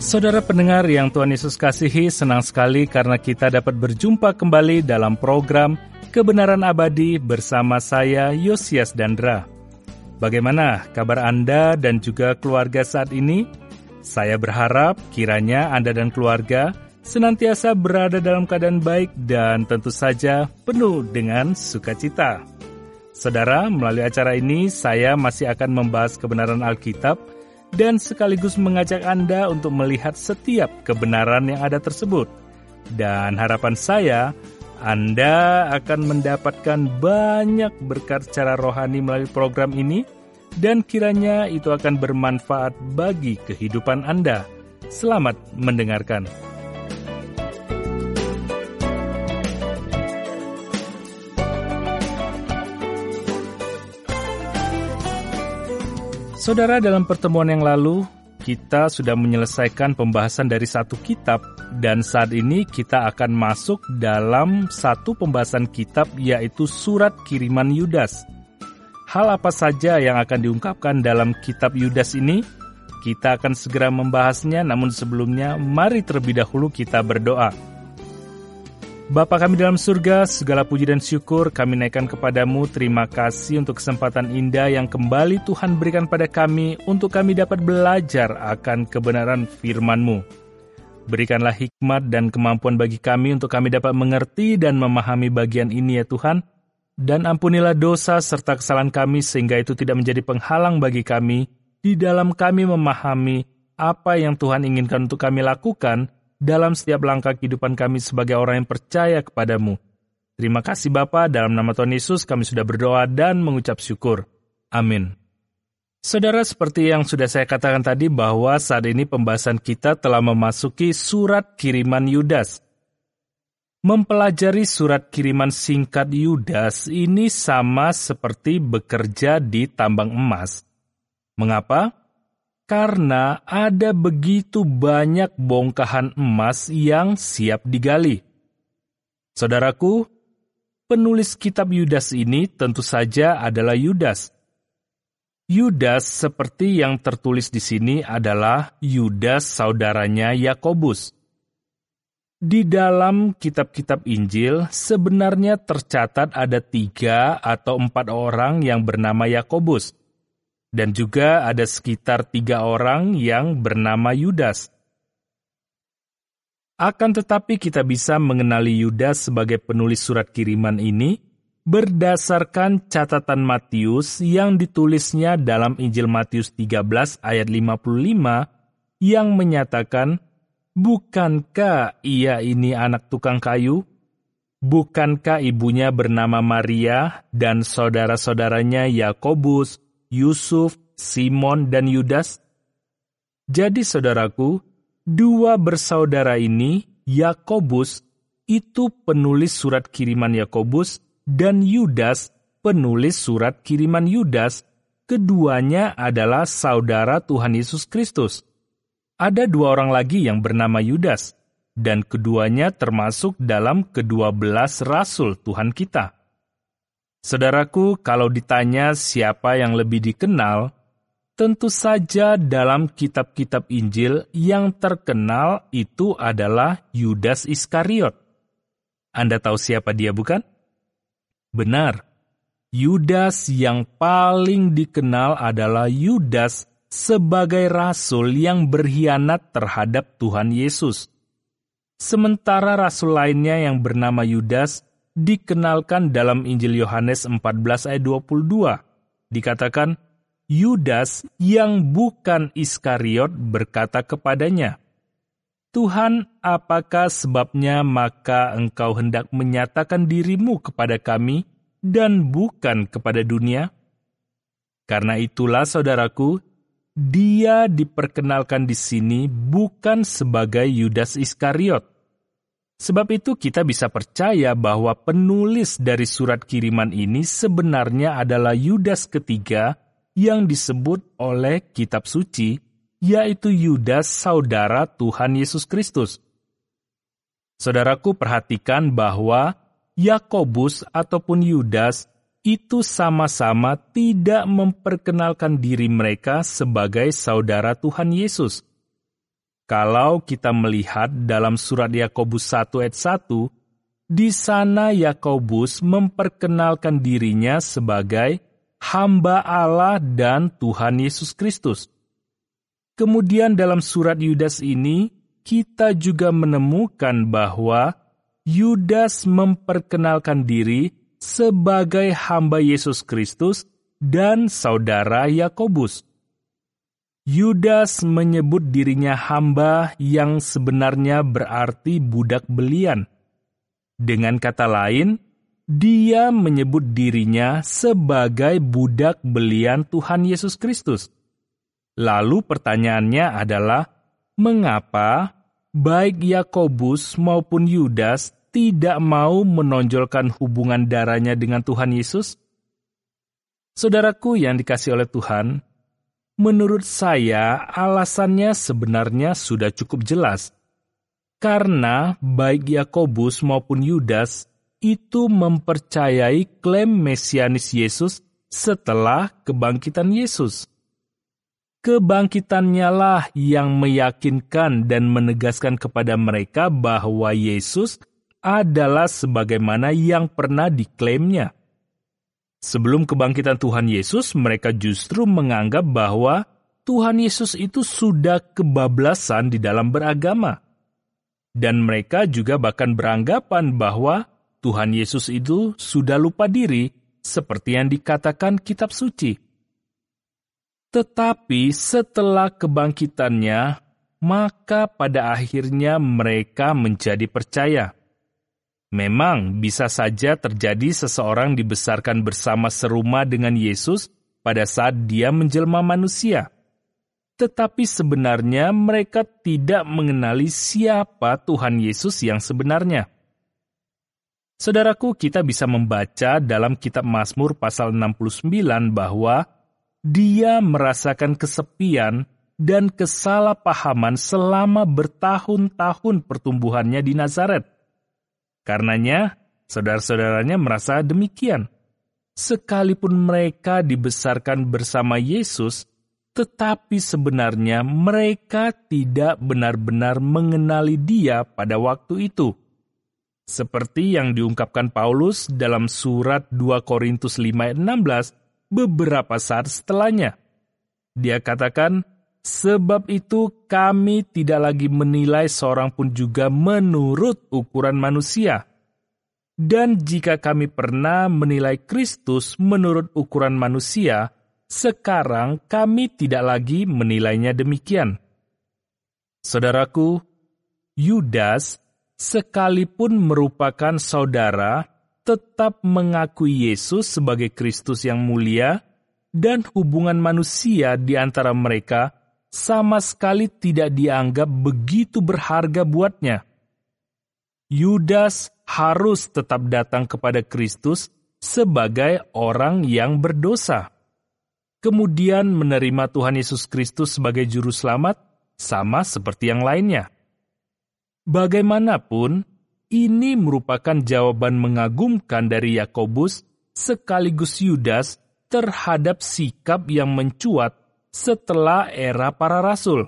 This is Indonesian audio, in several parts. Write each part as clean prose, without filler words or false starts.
Saudara pendengar yang Tuhan Yesus kasihi, senang sekali karena kita dapat berjumpa kembali dalam program Kebenaran Abadi bersama saya, Yosias Dandra. Bagaimana kabar Anda dan juga keluarga saat ini? Saya berharap kiranya Anda dan keluarga senantiasa berada dalam keadaan baik dan tentu saja penuh dengan sukacita. Saudara, melalui acara ini saya masih akan membahas kebenaran Alkitab dan sekaligus mengajak Anda untuk melihat setiap kebenaran yang ada tersebut. Dan harapan saya, Anda akan mendapatkan banyak berkat secara rohani melalui program ini, dan kiranya itu akan bermanfaat bagi kehidupan Anda. Selamat mendengarkan. Saudara, dalam pertemuan yang lalu, kita sudah menyelesaikan pembahasan dari satu kitab, dan saat ini kita akan masuk dalam satu pembahasan kitab, yaitu surat kiriman Yudas. Hal apa saja yang akan diungkapkan dalam kitab Yudas ini? Kita akan segera membahasnya, namun sebelumnya, mari terlebih dahulu kita berdoa. Bapa kami dalam surga, segala puji dan syukur kami naikkan kepadamu. Terima kasih untuk kesempatan indah yang kembali Tuhan berikan pada kami untuk kami dapat belajar akan kebenaran firman-Mu. Berikanlah hikmat dan kemampuan bagi kami untuk kami dapat mengerti dan memahami bagian ini ya Tuhan. Dan ampunilah dosa serta kesalahan kami sehingga itu tidak menjadi penghalang bagi kami di dalam kami memahami apa yang Tuhan inginkan untuk kami lakukan dalam setiap langkah kehidupan kami sebagai orang yang percaya kepadamu. Terima kasih Bapa, dalam nama Tuhan Yesus kami sudah berdoa dan mengucap syukur. Amin. Saudara, seperti yang sudah saya katakan tadi bahwa saat ini pembahasan kita telah memasuki surat kiriman Yudas. Mempelajari surat kiriman singkat Yudas ini sama seperti bekerja di tambang emas. Mengapa? Karena ada begitu banyak bongkahan emas yang siap digali. Saudaraku, penulis kitab Yudas ini tentu saja adalah Yudas. Yudas seperti yang tertulis di sini adalah Yudas saudaranya Yakobus. Di dalam kitab-kitab Injil sebenarnya tercatat ada 3 atau 4 orang yang bernama Yakobus. Dan juga ada sekitar 3 orang yang bernama Yudas. Akan tetapi kita bisa mengenali Yudas sebagai penulis surat kiriman ini berdasarkan catatan Matius yang ditulisnya dalam Injil Matius 13 ayat 55 yang menyatakan, "Bukankah ia ini anak tukang kayu? Bukankah ibunya bernama Maria dan saudara-saudaranya Yakobus, Yusuf, Simon, dan Yudas?" Jadi saudaraku, 2 bersaudara ini, Yakobus, itu penulis surat kiriman Yakobus, dan Yudas, penulis surat kiriman Yudas. Keduanya adalah saudara Tuhan Yesus Kristus. Ada 2 orang lagi yang bernama Yudas, dan keduanya termasuk dalam ke-12 rasul Tuhan kita. Saudaraku, kalau ditanya siapa yang lebih dikenal, tentu saja dalam kitab-kitab Injil yang terkenal itu adalah Yudas Iskariot. Anda tahu siapa dia, bukan? Benar, Yudas yang paling dikenal adalah Yudas sebagai rasul yang berkhianat terhadap Tuhan Yesus. Sementara rasul lainnya yang bernama Yudas dikenalkan dalam Injil Yohanes 14 ayat 22. Dikatakan, Yudas yang bukan Iskariot berkata kepadanya, "Tuhan, apakah sebabnya maka engkau hendak menyatakan dirimu kepada kami dan bukan kepada dunia?" Karena itulah saudaraku, dia diperkenalkan di sini bukan sebagai Yudas Iskariot. Sebab itu kita bisa percaya bahwa penulis dari surat kiriman ini sebenarnya adalah Yudas ketiga yang disebut oleh kitab suci, yaitu Yudas saudara Tuhan Yesus Kristus. Saudaraku, perhatikan bahwa Yakobus ataupun Yudas itu sama-sama tidak memperkenalkan diri mereka sebagai saudara Tuhan Yesus. Kalau kita melihat dalam surat Yakobus 1 ayat 1, di sana Yakobus memperkenalkan dirinya sebagai hamba Allah dan Tuhan Yesus Kristus. Kemudian dalam surat Yudas ini, kita juga menemukan bahwa Yudas memperkenalkan diri sebagai hamba Yesus Kristus dan saudara Yakobus. Yudas menyebut dirinya hamba yang sebenarnya berarti budak belian. Dengan kata lain, dia menyebut dirinya sebagai budak belian Tuhan Yesus Kristus. Lalu pertanyaannya adalah, mengapa baik Yakobus maupun Yudas tidak mau menonjolkan hubungan darahnya dengan Tuhan Yesus? Saudaraku yang dikasihi oleh Tuhan, menurut saya alasannya sebenarnya sudah cukup jelas. Karena baik Yakobus maupun Yudas itu mempercayai klaim mesianis Yesus setelah kebangkitan Yesus. Kebangkitannya lah yang meyakinkan dan menegaskan kepada mereka bahwa Yesus adalah sebagaimana yang pernah diklaimnya. Sebelum kebangkitan Tuhan Yesus, mereka justru menganggap bahwa Tuhan Yesus itu sudah kebablasan di dalam beragama. Dan mereka juga bahkan beranggapan bahwa Tuhan Yesus itu sudah lupa diri, seperti yang dikatakan kitab suci. Tetapi setelah kebangkitannya, maka pada akhirnya mereka menjadi percaya. Memang bisa saja terjadi seseorang dibesarkan bersama serumah dengan Yesus pada saat dia menjelma manusia. Tetapi sebenarnya mereka tidak mengenali siapa Tuhan Yesus yang sebenarnya. Saudaraku, kita bisa membaca dalam kitab Mazmur pasal 69 bahwa dia merasakan kesepian dan kesalahpahaman selama bertahun-tahun pertumbuhannya di Nazaret. Karenanya, saudara-saudaranya merasa demikian. Sekalipun mereka dibesarkan bersama Yesus, tetapi sebenarnya mereka tidak benar-benar mengenali Dia pada waktu itu. Seperti yang diungkapkan Paulus dalam surat 2 Korintus 5 ayat 16 beberapa saat setelahnya. Dia katakan, sebab itu kami tidak lagi menilai seorang pun juga menurut ukuran manusia. Dan jika kami pernah menilai Kristus menurut ukuran manusia, sekarang kami tidak lagi menilainya demikian. Saudaraku, Yudas sekalipun merupakan saudara, tetap mengakui Yesus sebagai Kristus yang mulia, dan hubungan manusia di antara mereka sama sekali tidak dianggap begitu berharga buatnya. Yudas harus tetap datang kepada Kristus sebagai orang yang berdosa. Kemudian menerima Tuhan Yesus Kristus sebagai juru selamat, sama seperti yang lainnya. Bagaimanapun, ini merupakan jawaban mengagumkan dari Yakobus sekaligus Yudas terhadap sikap yang mencuat setelah era para rasul.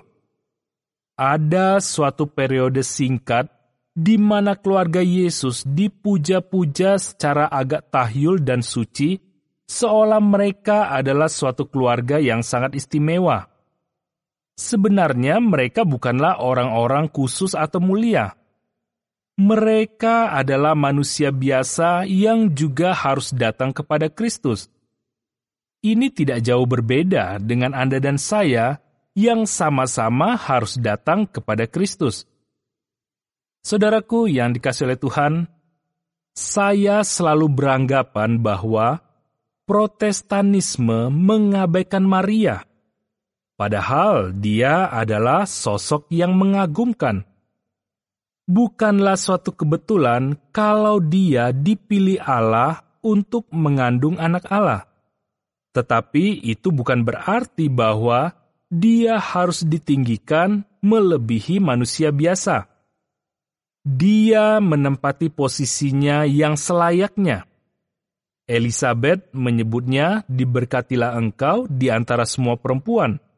Ada suatu periode singkat di mana keluarga Yesus dipuja-puja secara agak tahyul dan suci, seolah mereka adalah suatu keluarga yang sangat istimewa. Sebenarnya mereka bukanlah orang-orang khusus atau mulia. Mereka adalah manusia biasa yang juga harus datang kepada Kristus. Ini tidak jauh berbeda dengan Anda dan saya yang sama-sama harus datang kepada Kristus. Saudaraku yang dikasihi oleh Tuhan, saya selalu beranggapan bahwa Protestanisme mengabaikan Maria, padahal dia adalah sosok yang mengagumkan. Bukanlah suatu kebetulan kalau dia dipilih Allah untuk mengandung anak Allah. Tetapi itu bukan berarti bahwa dia harus ditinggikan melebihi manusia biasa. Dia menempati posisinya yang selayaknya. Elizabeth menyebutnya, diberkatilah engkau di antara semua perempuan.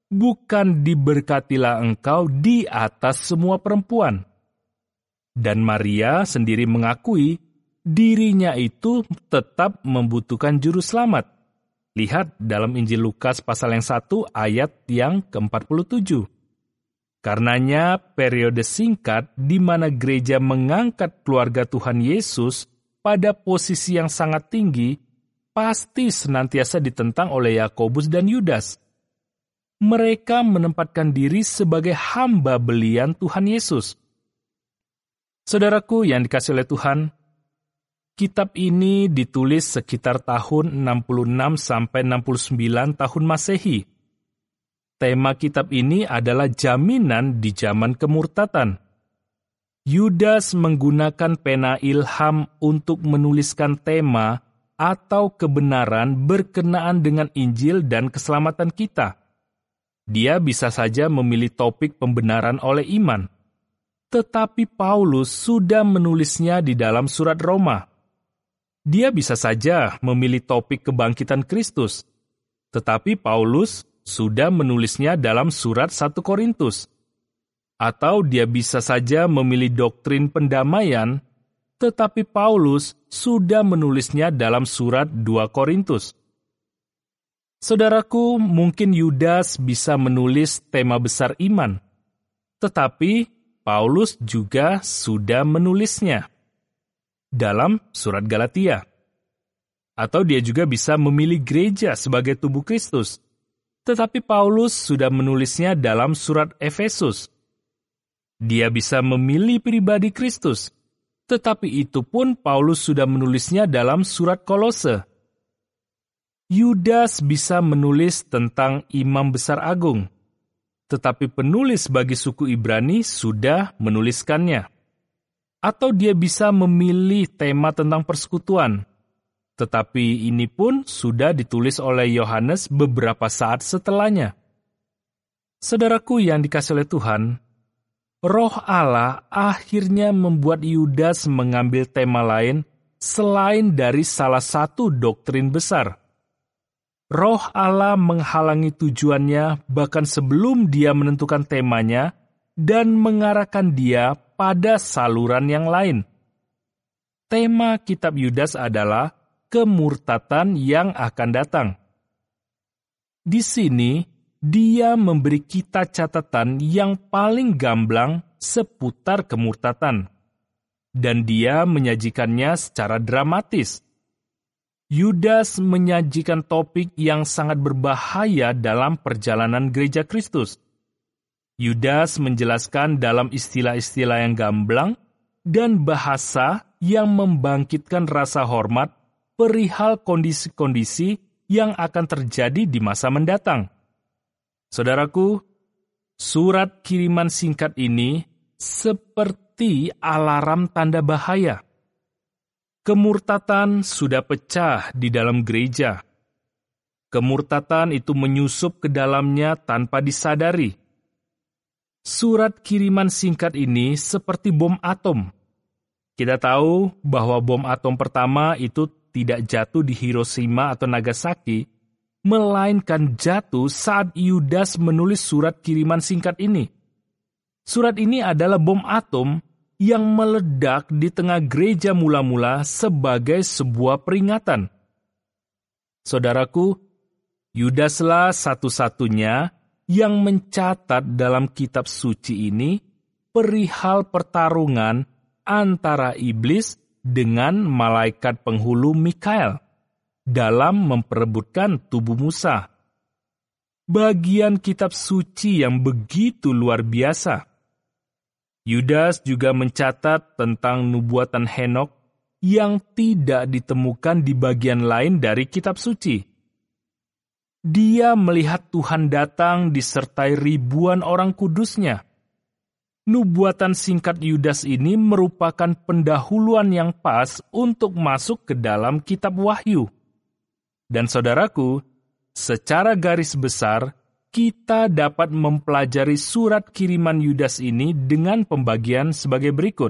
bukan diberkatilah engkau di atas semua perempuan. Dan Maria sendiri mengakui dirinya itu tetap membutuhkan juru selamat. Lihat dalam Injil Lukas pasal yang 1 ayat yang ke-47. Karenanya periode singkat di mana gereja mengangkat keluarga Tuhan Yesus pada posisi yang sangat tinggi pasti senantiasa ditentang oleh Yakobus dan Yudas. Mereka menempatkan diri sebagai hamba belian Tuhan Yesus. Saudaraku yang dikasihi oleh Tuhan, kitab ini ditulis sekitar tahun 66 sampai 69 tahun Masehi. Tema kitab ini adalah jaminan di zaman kemurtatan. Yudas menggunakan pena ilham untuk menuliskan tema atau kebenaran berkenaan dengan Injil dan keselamatan kita. Dia bisa saja memilih topik pembenaran oleh iman. Tetapi Paulus sudah menulisnya di dalam surat Roma. Dia bisa saja memilih topik kebangkitan Kristus. Tetapi Paulus sudah menulisnya dalam surat 1 Korintus. Atau dia bisa saja memilih doktrin pendamaian, tetapi Paulus sudah menulisnya dalam surat 2 Korintus. Saudaraku, mungkin Yudas bisa menulis tema besar iman, tetapi Paulus juga sudah menulisnya dalam surat Galatia. Atau dia juga bisa memilih gereja sebagai tubuh Kristus, tetapi Paulus sudah menulisnya dalam surat Efesus. Dia bisa memilih pribadi Kristus, tetapi itu pun Paulus sudah menulisnya dalam surat Kolose. Yudas bisa menulis tentang imam besar agung, tetapi penulis bagi suku Ibrani sudah menuliskannya. Atau dia bisa memilih tema tentang persekutuan, tetapi ini pun sudah ditulis oleh Yohanes beberapa saat setelahnya. Saudaraku yang dikasihi oleh Tuhan, Roh Allah akhirnya membuat Yudas mengambil tema lain selain dari salah satu doktrin besar. Roh Allah menghalangi tujuannya bahkan sebelum dia menentukan temanya dan mengarahkan dia pada saluran yang lain. Tema kitab Yudas adalah kemurtatan yang akan datang. Di sini, dia memberi kita catatan yang paling gamblang seputar kemurtatan, dan dia menyajikannya secara dramatis. Yudas menyajikan topik yang sangat berbahaya dalam perjalanan gereja Kristus. Yudas menjelaskan dalam istilah-istilah yang gamblang dan bahasa yang membangkitkan rasa hormat perihal kondisi-kondisi yang akan terjadi di masa mendatang. Saudaraku, surat kiriman singkat ini seperti alarm tanda bahaya. Kemurtatan sudah pecah di dalam gereja. Kemurtatan itu menyusup ke dalamnya tanpa disadari. Surat kiriman singkat ini seperti bom atom. Kita tahu bahwa bom atom pertama itu tidak jatuh di Hiroshima atau Nagasaki, melainkan jatuh saat Yudas menulis surat kiriman singkat ini. Surat ini adalah bom atom yang meledak di tengah gereja mula-mula sebagai sebuah peringatan. Saudaraku, Yudaslah satu-satunya yang mencatat dalam kitab suci ini perihal pertarungan antara iblis dengan malaikat penghulu Mikael dalam memperebutkan tubuh Musa. Bagian kitab suci yang begitu luar biasa. Yudas juga mencatat tentang nubuatan Henokh yang tidak ditemukan di bagian lain dari kitab suci. Dia melihat Tuhan datang disertai ribuan orang kudusnya. Nubuatan singkat Yudas ini merupakan pendahuluan yang pas untuk masuk ke dalam kitab Wahyu. Dan saudaraku, secara garis besar, kita dapat mempelajari surat kiriman Yudas ini dengan pembagian sebagai berikut.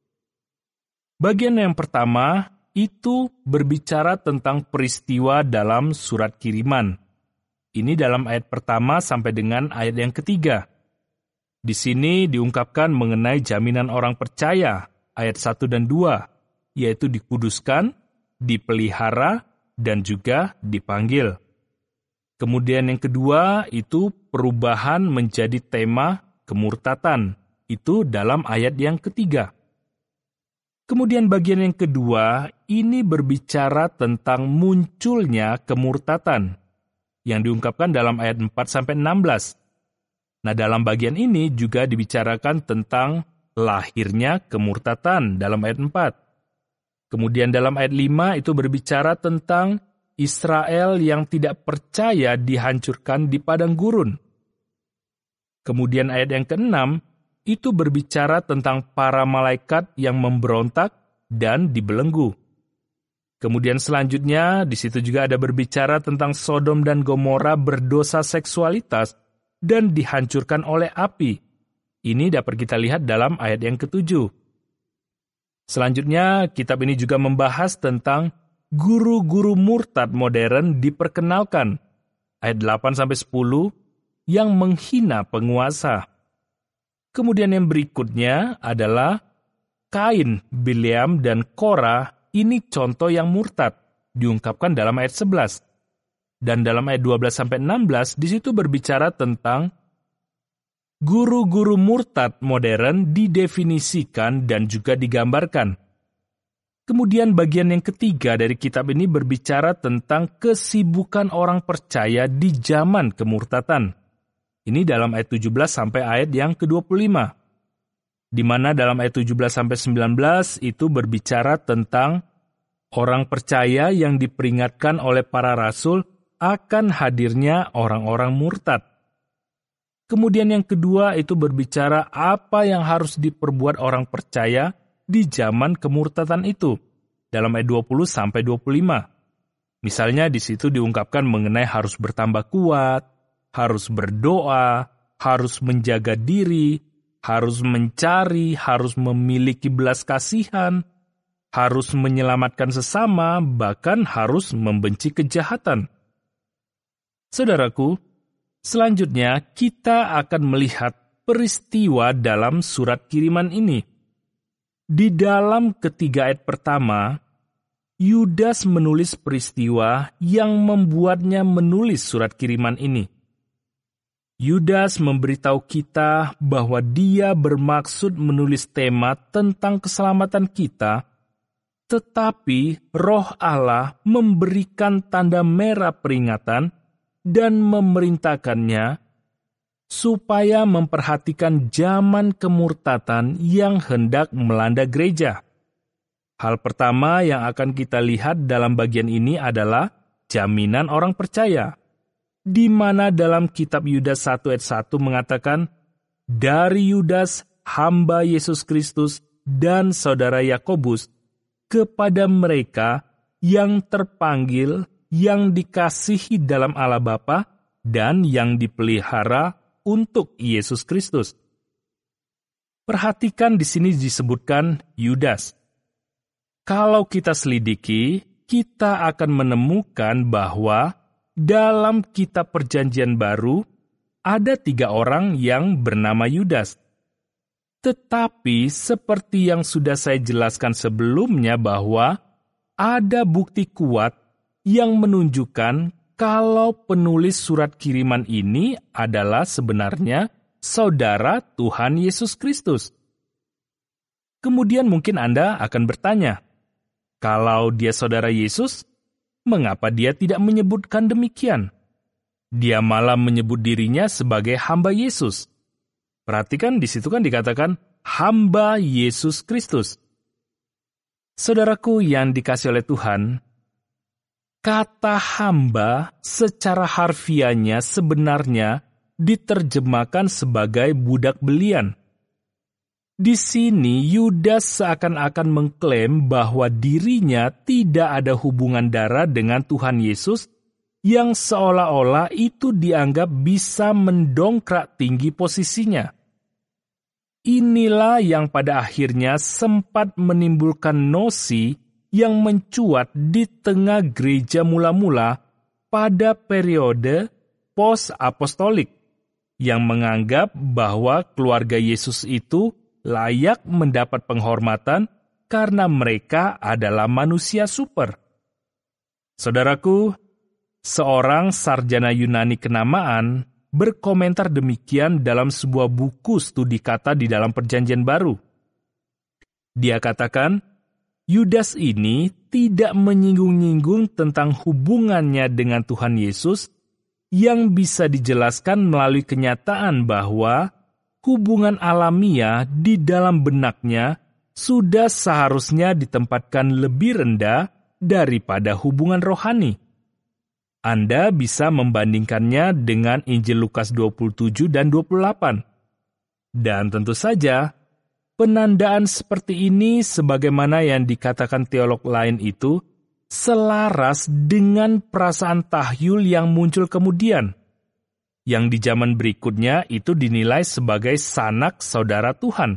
Bagian yang pertama itu berbicara tentang peristiwa dalam surat kiriman. Ini dalam ayat pertama sampai dengan ayat yang ketiga. Di sini diungkapkan mengenai jaminan orang percaya, ayat 1 dan 2, yaitu dikuduskan, dipelihara, dan juga dipanggil. Kemudian yang kedua itu perubahan menjadi tema kemurtatan. Itu dalam ayat yang ketiga. Kemudian bagian yang kedua ini berbicara tentang munculnya kemurtatan yang diungkapkan dalam ayat 4-16. Nah, dalam bagian ini juga dibicarakan tentang lahirnya kemurtatan dalam ayat 4. Kemudian dalam ayat 5 itu berbicara tentang Israel yang tidak percaya dihancurkan di padang gurun. Kemudian ayat yang ke-6 itu berbicara tentang para malaikat yang memberontak dan dibelenggu. Kemudian selanjutnya di situ juga ada berbicara tentang Sodom dan Gomora berdosa seksualitas dan dihancurkan oleh api. Ini dapat kita lihat dalam ayat yang ke-7. Selanjutnya, kitab ini juga membahas tentang guru-guru murtad modern diperkenalkan. Ayat 8-10 yang menghina penguasa. Kemudian yang berikutnya adalah Kain, Bileam, dan Korah. Ini contoh yang murtad, diungkapkan dalam ayat 11. Dan dalam ayat 12-16, di situ berbicara tentang guru-guru murtad modern didefinisikan dan juga digambarkan. Kemudian bagian yang ketiga dari kitab ini berbicara tentang kesibukan orang percaya di zaman kemurtatan. Ini dalam ayat 17 sampai ayat yang ke-25. Di mana dalam ayat 17-19 itu berbicara tentang orang percaya yang diperingatkan oleh para rasul akan hadirnya orang-orang murtad. Kemudian yang kedua itu berbicara apa yang harus diperbuat orang percaya di zaman kemurtatan itu, dalam ayat 20-25. Misalnya di situ diungkapkan mengenai harus bertambah kuat, harus berdoa, harus menjaga diri, harus mencari, harus memiliki belas kasihan, harus menyelamatkan sesama, bahkan harus membenci kejahatan. Saudaraku, selanjutnya kita akan melihat peristiwa dalam surat kiriman ini. Di dalam ketiga ayat pertama, Yudas menulis peristiwa yang membuatnya menulis surat kiriman ini. Yudas memberitahu kita bahwa dia bermaksud menulis tema tentang keselamatan kita, tetapi Roh Allah memberikan tanda merah peringatan dan memerintahkannya supaya memperhatikan zaman kemurtatan yang hendak melanda gereja. Hal pertama yang akan kita lihat dalam bagian ini adalah jaminan orang percaya, di mana dalam kitab Yudas 1 ayat 1 mengatakan, dari Yudas, hamba Yesus Kristus dan saudara Yakobus, kepada mereka yang terpanggil, yang dikasihi dalam Allah Bapa, dan yang dipelihara untuk Yesus Kristus. Perhatikan di sini disebutkan Yudas. Kalau kita selidiki, kita akan menemukan bahwa dalam kitab Perjanjian Baru, ada 3 orang yang bernama Yudas. Tetapi seperti yang sudah saya jelaskan sebelumnya bahwa ada bukti kuat yang menunjukkan kalau penulis surat kiriman ini adalah sebenarnya saudara Tuhan Yesus Kristus. Kemudian mungkin Anda akan bertanya, kalau dia saudara Yesus, mengapa dia tidak menyebutkan demikian? Dia malah menyebut dirinya sebagai hamba Yesus. Perhatikan di situ kan dikatakan hamba Yesus Kristus. Saudaraku yang dikasihi oleh Tuhan, kata hamba secara harfiahnya sebenarnya diterjemahkan sebagai budak belian. Di sini Yudas seakan-akan mengklaim bahwa dirinya tidak ada hubungan darah dengan Tuhan Yesus, yang seolah-olah itu dianggap bisa mendongkrak tinggi posisinya. Inilah yang pada akhirnya sempat menimbulkan nosi yang mencuat di tengah gereja mula-mula pada periode pos-apostolik yang menganggap bahwa keluarga Yesus itu layak mendapat penghormatan karena mereka adalah manusia super. Saudaraku, seorang sarjana Yunani kenamaan berkomentar demikian dalam sebuah buku studi kata di dalam Perjanjian Baru. Dia katakan, Yudas ini tidak menyinggung-nyinggung tentang hubungannya dengan Tuhan Yesus yang bisa dijelaskan melalui kenyataan bahwa hubungan alamiah di dalam benaknya sudah seharusnya ditempatkan lebih rendah daripada hubungan rohani. Anda bisa membandingkannya dengan Injil Lukas 27 dan 28. Dan tentu saja, penandaan seperti ini sebagaimana yang dikatakan teolog lain itu selaras dengan perasaan tahyul yang muncul kemudian, yang di zaman berikutnya itu dinilai sebagai sanak saudara Tuhan.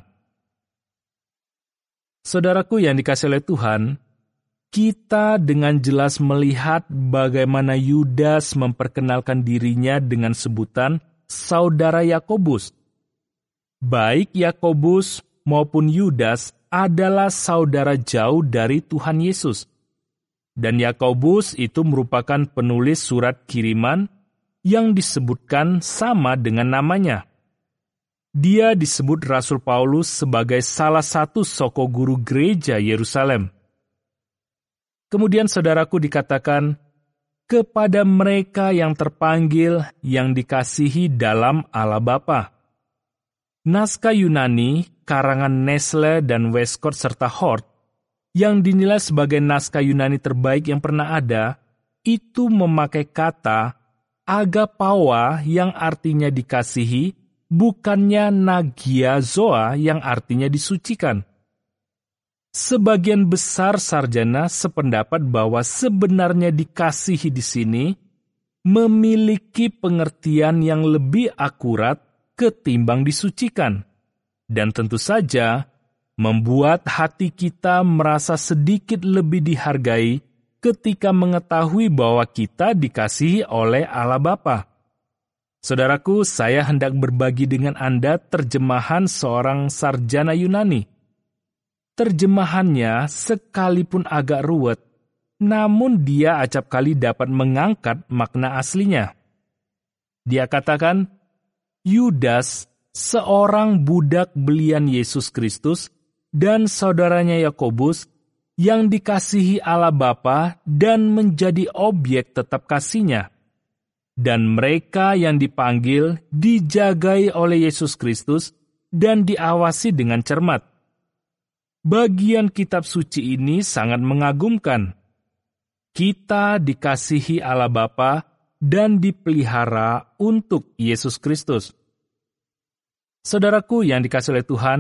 Saudaraku yang dikasihi oleh Tuhan, kita dengan jelas melihat bagaimana Yudas memperkenalkan dirinya dengan sebutan saudara Yakobus. Baik Yakobus maupun Yudas adalah saudara jauh dari Tuhan Yesus. Dan Yakobus itu merupakan penulis surat kiriman yang disebutkan sama dengan namanya. Dia disebut Rasul Paulus sebagai salah satu soko guru gereja Yerusalem. Kemudian saudaraku dikatakan, kepada mereka yang terpanggil, yang dikasihi dalam Allah Bapa. Naskah Yunani, karangan Nestle dan Westcott serta Hort, yang dinilai sebagai naskah Yunani terbaik yang pernah ada, itu memakai kata agapawa yang artinya dikasihi, bukannya nagiazoa yang artinya disucikan. Sebagian besar sarjana sependapat bahwa sebenarnya dikasihi di sini memiliki pengertian yang lebih akurat ketimbang disucikan. Dan tentu saja, membuat hati kita merasa sedikit lebih dihargai ketika mengetahui bahwa kita dikasihi oleh Allah Bapa. Saudaraku, saya hendak berbagi dengan Anda terjemahan seorang sarjana Yunani. Terjemahannya sekalipun agak ruwet, namun dia acap kali dapat mengangkat makna aslinya. Dia katakan, Yudas, seorang budak belian Yesus Kristus, dan saudaranya Yakobus yang dikasihi Allah Bapa dan menjadi objek tetap kasihnya. Dan mereka yang dipanggil dijagai oleh Yesus Kristus dan diawasi dengan cermat. Bagian kitab suci ini sangat mengagumkan. Kita dikasihi Allah Bapa dan dipelihara untuk Yesus Kristus. Saudaraku yang dikasihi oleh Tuhan,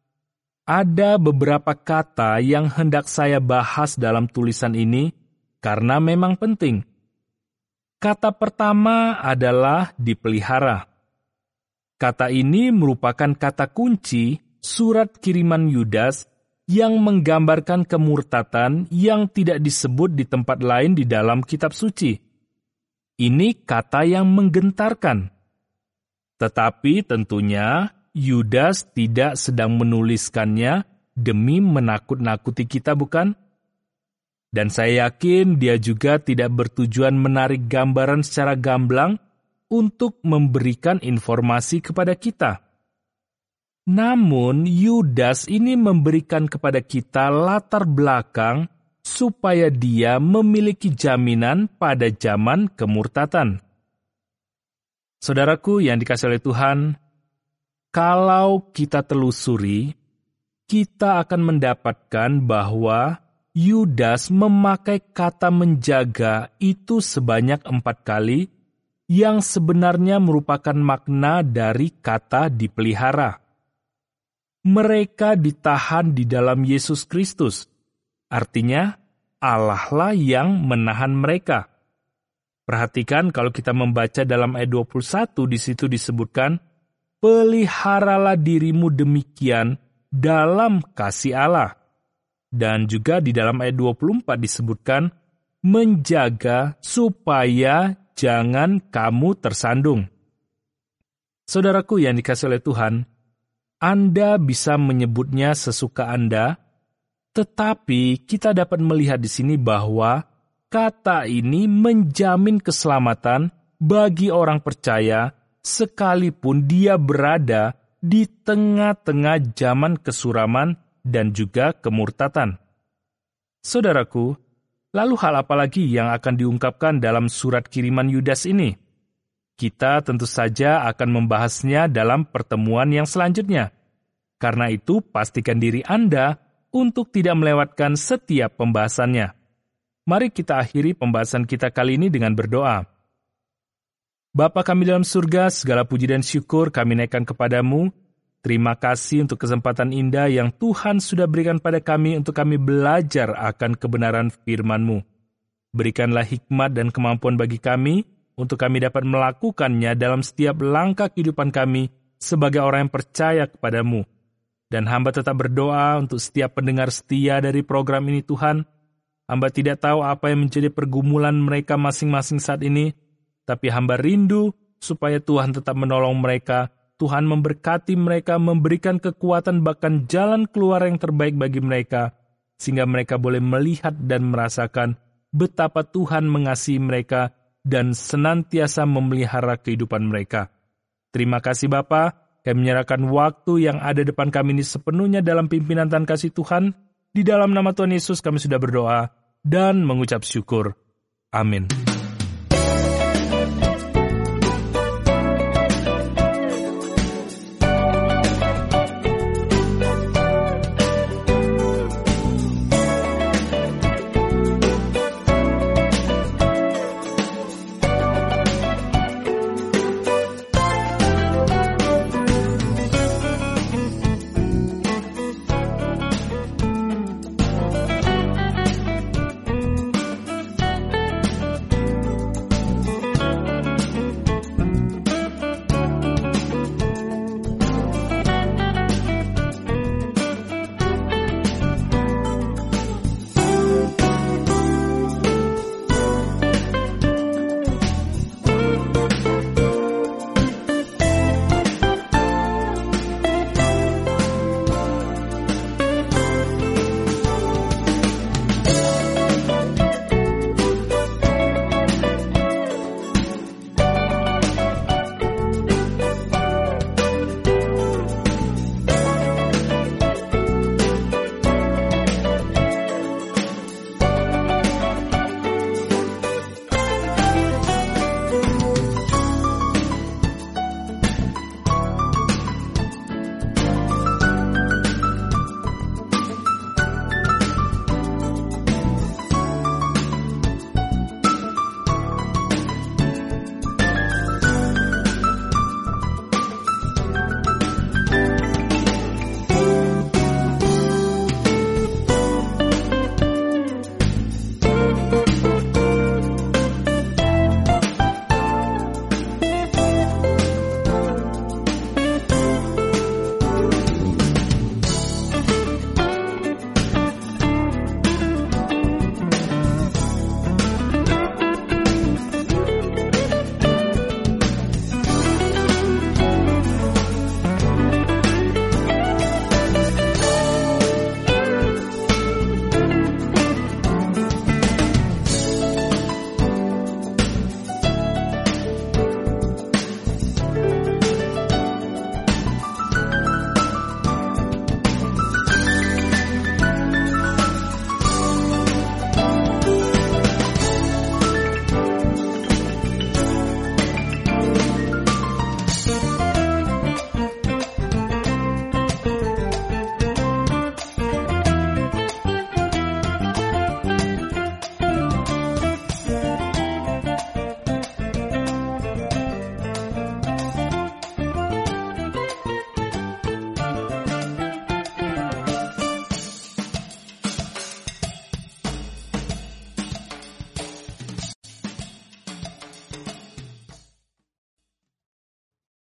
ada beberapa kata yang hendak saya bahas dalam tulisan ini karena memang penting. Kata pertama adalah dipelihara. Kata ini merupakan kata kunci surat kiriman Yudas yang menggambarkan kemurtatan yang tidak disebut di tempat lain di dalam kitab suci. Ini kata yang menggentarkan. Tetapi tentunya Yudas tidak sedang menuliskannya demi menakut-nakuti kita, bukan? Dan saya yakin dia juga tidak bertujuan menarik gambaran secara gamblang untuk memberikan informasi kepada kita. Namun, Yudas ini memberikan kepada kita latar belakang supaya dia memiliki jaminan pada zaman kemurtatan. Saudaraku yang dikasihi oleh Tuhan, kalau kita telusuri, kita akan mendapatkan bahwa Yudas memakai kata menjaga itu sebanyak 4 kali, yang sebenarnya merupakan makna dari kata dipelihara. Mereka ditahan di dalam Yesus Kristus, artinya Allah lah yang menahan mereka. Perhatikan kalau kita membaca dalam ayat 21, di situ disebutkan, peliharalah dirimu demikian dalam kasih Allah. Dan juga di dalam ayat 24 disebutkan, menjaga supaya jangan kamu tersandung. Saudaraku yang dikasihi oleh Tuhan, Anda bisa menyebutnya sesuka Anda, tetapi kita dapat melihat di sini bahwa kata ini menjamin keselamatan bagi orang percaya sekalipun dia berada di tengah-tengah zaman kesuraman dan juga kemurtatan. Saudaraku, lalu hal apa lagi yang akan diungkapkan dalam surat kiriman Yudas ini? Kita tentu saja akan membahasnya dalam pertemuan yang selanjutnya. Karena itu, pastikan diri Anda untuk tidak melewatkan setiap pembahasannya. Mari kita akhiri pembahasan kita kali ini dengan berdoa. Bapa kami dalam surga, segala puji dan syukur kami naikkan kepadamu. Terima kasih untuk kesempatan indah yang Tuhan sudah berikan pada kami untuk kami belajar akan kebenaran firman-Mu. Berikanlah hikmat dan kemampuan bagi kami untuk kami dapat melakukannya dalam setiap langkah kehidupan kami sebagai orang yang percaya kepadamu. Dan hamba tetap berdoa untuk setiap pendengar setia dari program ini Tuhan. Hamba tidak tahu apa yang menjadi pergumulan mereka masing-masing saat ini, tapi hamba rindu supaya Tuhan tetap menolong mereka. Tuhan memberkati mereka, memberikan kekuatan bahkan jalan keluar yang terbaik bagi mereka, sehingga mereka boleh melihat dan merasakan betapa Tuhan mengasihi mereka dan senantiasa memelihara kehidupan mereka. Terima kasih Bapa, kami menyerahkan waktu yang ada depan kami ini sepenuhnya dalam pimpinan dan kasih Tuhan. Di dalam nama Tuhan Yesus kami sudah berdoa dan mengucap syukur. Amin.